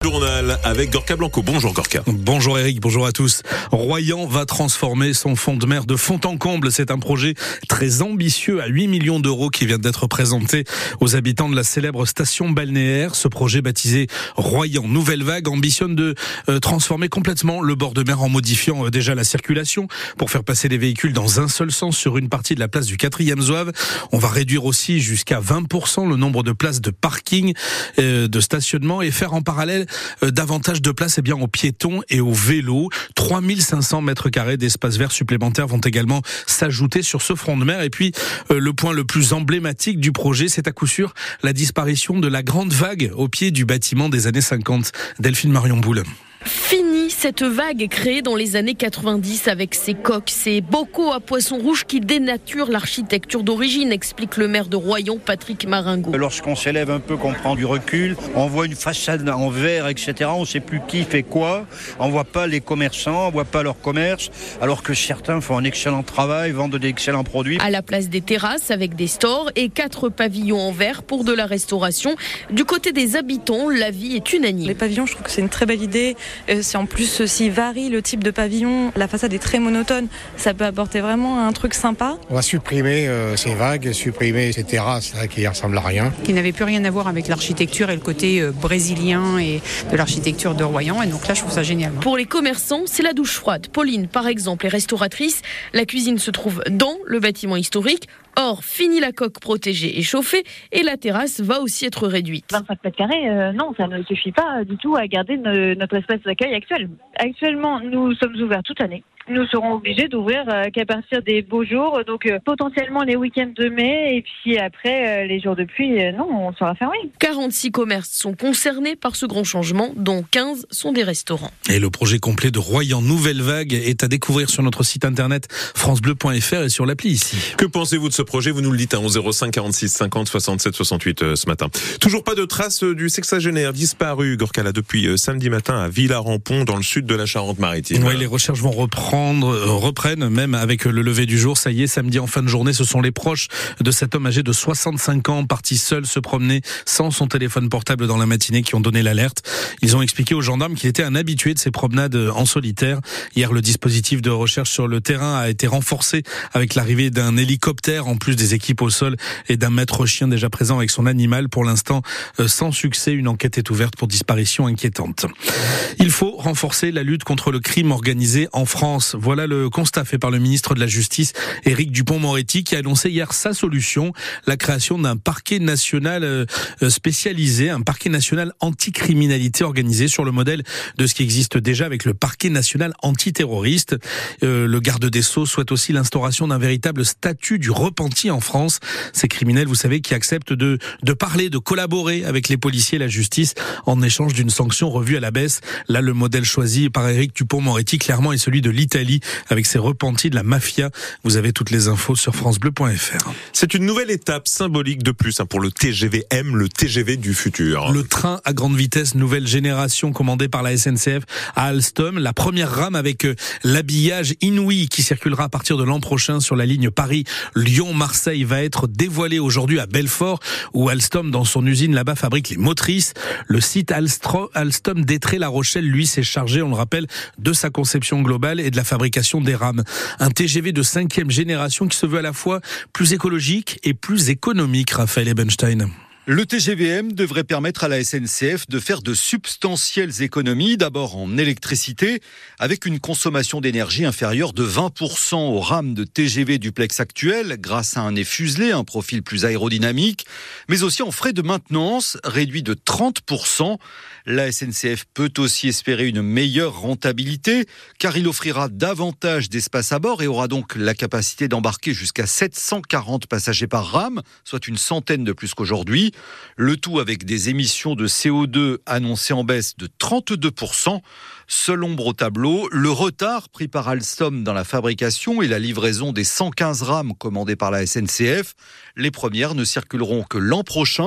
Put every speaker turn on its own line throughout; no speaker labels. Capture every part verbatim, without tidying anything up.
journal avec Gorka Blanco. Bonjour Gorka.
Bonjour Eric, bonjour à tous. Royan va transformer son fond de mer de fond en comble. C'est un projet très ambitieux à huit millions d'euros qui vient d'être présenté aux habitants de la célèbre station balnéaire. Ce projet baptisé Royan Nouvelle Vague ambitionne de euh, transformer complètement le bord de mer en modifiant euh, déjà la circulation pour faire passer les véhicules dans un seul sens sur une partie de la place du quatrième Zouave. On va réduire aussi jusqu'à vingt pour cent le nombre de places de parking, euh, de stationnement et faire en parallèle euh, davantage de place eh bien, aux piétons et aux vélos. trois mille cinq cents mètres carrés d'espace vert supplémentaires vont également s'ajouter sur ce front de mer. Et puis, euh, le point le plus emblématique du projet, c'est à coup sûr la disparition de la grande vague au pied du bâtiment des années cinquante. Delphine Marion Boule.
Fini cette vague créée dans les années quatre-vingt-dix avec ses coques, ces bocaux à poissons rouges qui dénaturent l'architecture d'origine, explique le maire de Royan, Patrick Maringo.
Lorsqu'on s'élève un peu, qu'on prend du recul, on voit une façade en verre, et cetera. On ne sait plus qui fait quoi. On ne voit pas les commerçants, on ne voit pas leur commerce, alors que certains font un excellent travail, vendent d'excellents produits.
À la place des terrasses avec des stores et quatre pavillons en verre pour de la restauration. Du côté des habitants, l'avis est unanime.
Les pavillons, je trouve que c'est une très belle idée. C'est en plus, s'il varie le type de pavillon, la façade est très monotone, ça peut apporter vraiment un truc sympa.
On va supprimer euh, ces vagues, supprimer ces terrasses là, qui ne ressemblent à rien.
Qui n'avaient plus rien à voir avec l'architecture et le côté euh, brésilien et de l'architecture de Royan. Et donc là, je trouve ça génial.
Pour les commerçants, c'est la douche froide. Pauline, par exemple, est restauratrice. La cuisine se trouve dans le bâtiment historique. Or, fini la coque protégée et chauffée et la terrasse va aussi être réduite.
vingt-cinq mètres carrés, euh, non, ça ne suffit pas du tout à garder ne, notre espace d'accueil actuel. Actuellement, nous sommes ouverts toute l'année. Nous serons obligés d'ouvrir euh, qu'à partir des beaux jours, donc euh, potentiellement les week-ends de mai et puis après euh, les jours de pluie, euh, non, on sera fermé.
quarante-six commerces sont concernés par ce grand changement, dont quinze sont des restaurants.
Et le projet complet de Royan Nouvelle Vague est à découvrir sur notre site internet francebleu point f r et sur l'appli ici.
Que pensez-vous de ce projet? Vous nous le dites hein, au zéro cinq quarante-six cinquante soixante-sept soixante-huit euh, ce matin. Toujours pas de traces euh, du sexagénaire disparu, Gorka, là, depuis euh, samedi matin à Villars-en-Pont dans le sud de la Charente-Maritime.
Oui, les recherches vont reprendre reprennent même avec le lever du jour. Ça y est, samedi en fin de journée, ce sont les proches de cet homme âgé de soixante-cinq ans, parti seul se promener sans son téléphone portable dans la matinée, qui ont donné l'alerte. Ils ont expliqué aux gendarmes qu'il était un habitué de ces promenades en solitaire. Hier, le dispositif de recherche sur le terrain a été renforcé avec l'arrivée d'un hélicoptère, en plus des équipes au sol et d'un maître chien déjà présent avec son animal. Pour l'instant, sans succès, une enquête est ouverte pour disparition inquiétante. Il faut renforcer la lutte contre le crime organisé en France. Voilà le constat fait par le ministre de la Justice, Éric Dupond-Moretti, qui a annoncé hier sa solution, la création d'un parquet national spécialisé, un parquet national anticriminalité organisé sur le modèle de ce qui existe déjà avec le parquet national antiterroriste. Euh, le garde des Sceaux souhaite aussi l'instauration d'un véritable statut du repenti en France. Ces criminels, vous savez, qui acceptent de, de parler, de collaborer avec les policiers et la justice en échange d'une sanction revue à la baisse. Là, le modèle choisi par Éric Dupond-Moretti, clairement, est celui de l'Italie, avec ses repentis de la mafia. Vous avez toutes les infos sur francebleu point f r.
C'est une nouvelle étape symbolique de plus hein, pour le T G V M, le T G V du futur.
Le train à grande vitesse, nouvelle génération, commandé par la S N C F à Alstom. La première rame avec euh, l'habillage inouï qui circulera à partir de l'an prochain sur la ligne Paris-Lyon-Marseille va être dévoilée aujourd'hui à Belfort, où Alstom, dans son usine là-bas, fabrique les motrices. Le site Alstro, Alstom d'Étré-La Rochelle, lui, s'est chargé, on le rappelle, de sa conception globale et de la fabrication des rames. Un T G V de cinquième génération qui se veut à la fois plus écologique et plus économique, Raphaël Ebenstein.
Le T G V M devrait permettre à la S N C F de faire de substantielles économies, d'abord en électricité, avec une consommation d'énergie inférieure de vingt pour cent aux rames de T G V duplex actuelles, grâce à un nez fuselé, un profil plus aérodynamique, mais aussi en frais de maintenance, réduits de trente pour cent. La S N C F peut aussi espérer une meilleure rentabilité, car il offrira davantage d'espace à bord et aura donc la capacité d'embarquer jusqu'à sept cent quarante passagers par rame, soit une centaine de plus qu'aujourd'hui. Le tout avec des émissions de C O deux annoncées en baisse de trente-deux pour cent. Seule ombre au tableau, le retard pris par Alstom dans la fabrication et la livraison des cent quinze rames commandées par la S N C F. Les premières ne circuleront que l'an prochain,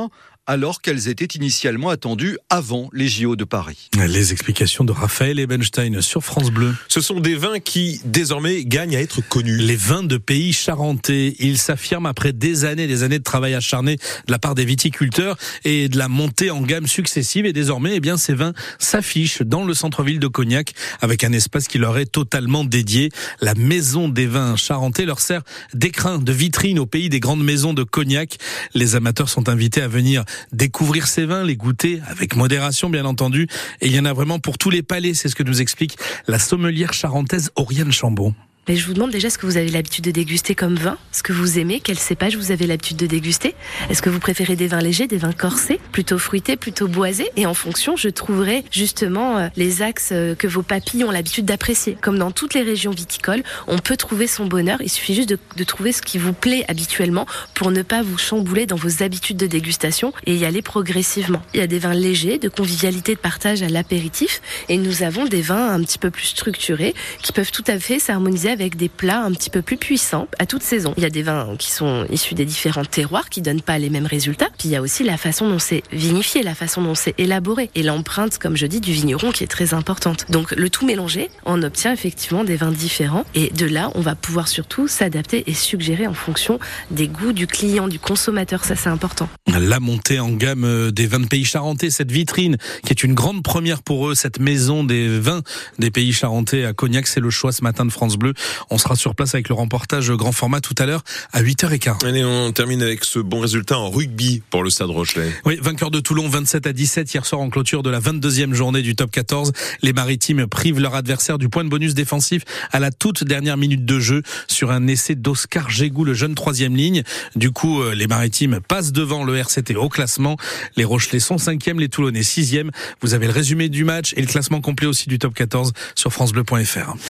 alors qu'elles étaient initialement attendues avant les J O de Paris.
Les explications de Raphaël Ebenstein sur France Bleu.
Ce sont des vins qui, désormais, gagnent à être connus.
Les vins de pays charentais, ils s'affirment après des années, des années de travail acharné de la part des viticulteurs et de la montée en gamme successive. Et désormais, eh bien, ces vins s'affichent dans le centre-ville de Cognac avec un espace qui leur est totalement dédié. La maison des vins charentais leur sert d'écrin, de vitrine au pays des grandes maisons de Cognac. Les amateurs sont invités à venir découvrir ces vins, les goûter avec modération, bien entendu. Et il y en a vraiment pour tous les palais. C'est ce que nous explique la sommelière charentaise Oriane Chambon.
Mais je vous demande déjà ce que vous avez l'habitude de déguster comme vin, ce que vous aimez, quel cépage vous avez l'habitude de déguster. Est-ce que vous préférez des vins légers, des vins corsés, plutôt fruités, plutôt boisés? Et en fonction, je trouverai justement les axes que vos papilles ont l'habitude d'apprécier. Comme dans toutes les régions viticoles, on peut trouver son bonheur. Il suffit juste de, de trouver ce qui vous plaît habituellement pour ne pas vous chambouler dans vos habitudes de dégustation et y aller progressivement. Il y a des vins légers, de convivialité, de partage à l'apéritif. Et nous avons des vins un petit peu plus structurés qui peuvent tout à fait s'harmoniser avec des plats un petit peu plus puissants à toute saison. Il y a des vins qui sont issus des différents terroirs qui donnent pas les mêmes résultats. Puis il y a aussi la façon dont c'est vinifié, la façon dont c'est élaboré et l'empreinte, comme je dis, du vigneron qui est très importante. Donc le tout mélangé, on obtient effectivement des vins différents et de là, on va pouvoir surtout s'adapter et suggérer en fonction des goûts du client, du consommateur. Ça, c'est important.
La montée en gamme des vins de pays charentais, cette vitrine qui est une grande première pour eux, cette maison des vins des pays charentais à Cognac, c'est le choix ce matin de France Bleu. On sera sur place avec le reportage grand format tout à l'heure à huit heures quinze.
Allez, on termine avec ce bon résultat en rugby pour le Stade Rochelais.
Oui, vainqueur de Toulon vingt-sept à dix-sept hier soir en clôture de la vingt-deuxième journée du top quatorze. Les Maritimes privent leur adversaire du point de bonus défensif à la toute dernière minute de jeu sur un essai d'Oscar Gégou, le jeune troisième ligne. Du coup, les Maritimes passent devant le R C T au classement. Les Rochelais sont cinquième, les Toulonnais sixième. Vous avez le résumé du match et le classement complet aussi du top quatorze sur francebleu point fr.